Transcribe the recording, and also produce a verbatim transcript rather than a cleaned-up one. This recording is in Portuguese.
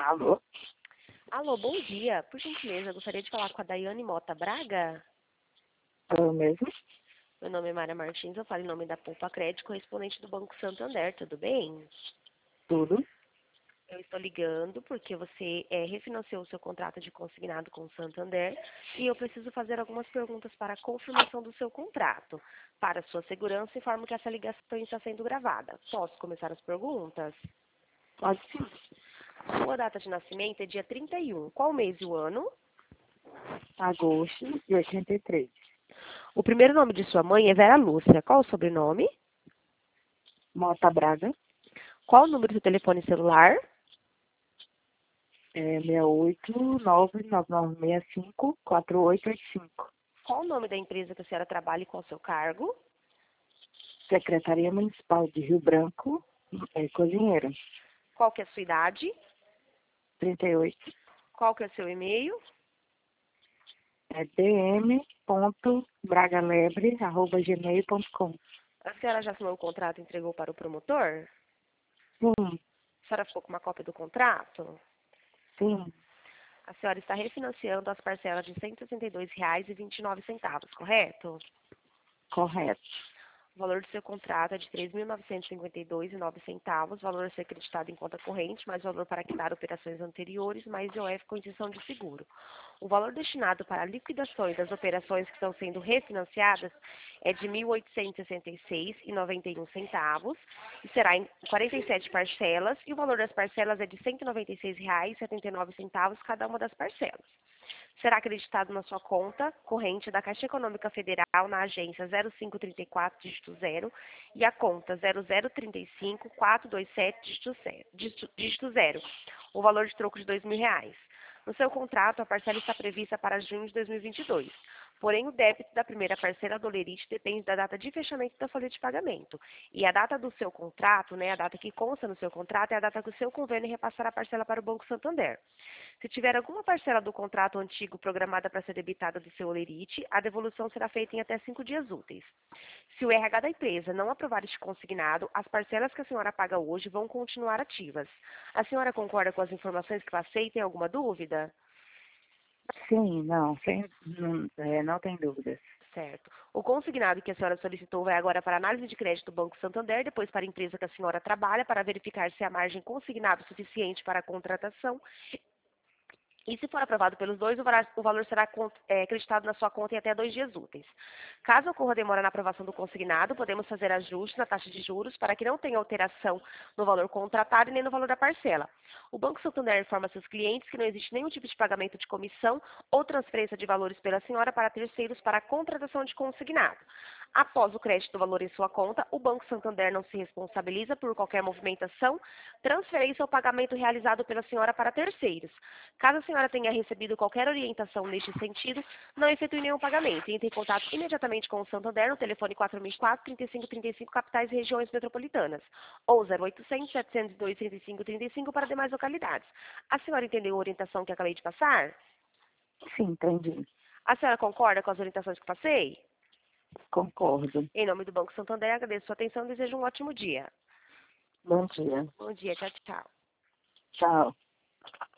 Alô? Alô, bom dia. Por gentileza, eu gostaria de falar com a Daiane Mota Braga. Eu mesmo? Meu nome é Mara Martins, eu falo em nome da Poupa Crédito, correspondente do Banco Santander, tudo bem? Tudo? Eu estou ligando porque você é, refinanciou o seu contrato de consignado com o Santander e eu preciso fazer algumas perguntas para a confirmação do seu contrato. Para sua segurança, informo que essa ligação está sendo gravada. Posso começar as perguntas? Pode sim. Sua data de nascimento é dia trinta e um. Qual mês e o ano? Agosto de oitenta e três. O primeiro nome de sua mãe é Vera Lúcia. Qual o sobrenome? Mota Braga, Qual o número do telefone celular? é seis oito nove nove nove seis cinco quatro oito oito cinco. Qual o nome da empresa que a senhora trabalha e qual o seu cargo? Secretaria Municipal de Rio Branco, é, cozinheiro. Qual que é a sua idade? trinta e oito. Qual que é o seu e-mail? É dm.bragalebre arroba gmail ponto com. A senhora já assinou o contrato e entregou para o promotor? Sim, A senhora ficou com uma cópia do contrato? sim, A senhora está refinanciando as parcelas de cento e sessenta e dois reais e vinte e nove centavos, correto? correto. O valor do seu contrato é de três mil novecentos e cinquenta e dois reais e nove centavos, valor a ser acreditado em conta corrente, mais valor para quitar operações anteriores, mais I O F com isenção de seguro. O valor destinado para a liquidação das operações que estão sendo refinanciadas é de mil oitocentos e sessenta e seis reais e noventa e um centavos e será em quarenta e sete parcelas, e o valor das parcelas é de cento e noventa e seis reais e setenta e nove centavos cada uma das parcelas. Será acreditado na sua conta corrente da Caixa Econômica Federal na agência zero cinco três quatro, dígito zero, e a conta zero zero trinta e cinco, quatrocentos e vinte e sete, dígito zero, dígito, dígito zero, o valor de troco de dois mil reais. No seu contrato, a parcela está prevista para junho de dois mil e vinte e dois. Porém, o débito da primeira parcela do Olerite depende da data de fechamento da folha de pagamento. E a data do seu contrato, né, a data que consta no seu contrato, é a data que o seu convênio repassará a parcela para o Banco Santander. Se tiver alguma parcela do contrato antigo programada para ser debitada do seu Olerite, a devolução será feita em até cinco dias úteis. Se o R H da empresa não aprovar este consignado, as parcelas que a senhora paga hoje vão continuar ativas. A senhora concorda com as informações que passei? Tem alguma dúvida? Sim, não, sem, não, é, não tem dúvidas. Certo. O consignado que a senhora solicitou vai agora para a análise de crédito do Banco Santander, depois para a empresa que a senhora trabalha, para verificar se a margem consignada é suficiente para a contratação. E se for aprovado pelos dois, o valor, o valor será é, acreditado na sua conta em até dois dias úteis. Caso ocorra demora na aprovação do consignado, podemos fazer ajustes na taxa de juros para que não tenha alteração no valor contratado e nem no valor da parcela. O Banco Santander informa seus clientes que não existe nenhum tipo de pagamento de comissão ou transferência de valores pela senhora para terceiros para a contratação de consignado. Após o crédito do valor em sua conta, o Banco Santander não se responsabiliza por qualquer movimentação, transferência ou pagamento realizado pela senhora para terceiros. Caso a senhora tenha recebido qualquer orientação neste sentido, não efetue nenhum pagamento. Entre em contato imediatamente com o Santander no telefone quatro mil e quatro, trinta e cinco trinta e cinco, capitais e regiões metropolitanas, ou zero oitocentos, setecentos e dois, trinta e cinco trinta e cinco para demais localidades. A senhora entendeu a orientação que acabei de passar? Sim, entendi. A senhora concorda com as orientações que passei? Concordo. Em nome do Banco Santander, agradeço sua atenção e desejo um ótimo dia. Bom dia. Bom dia, tchau, tchau. Tchau.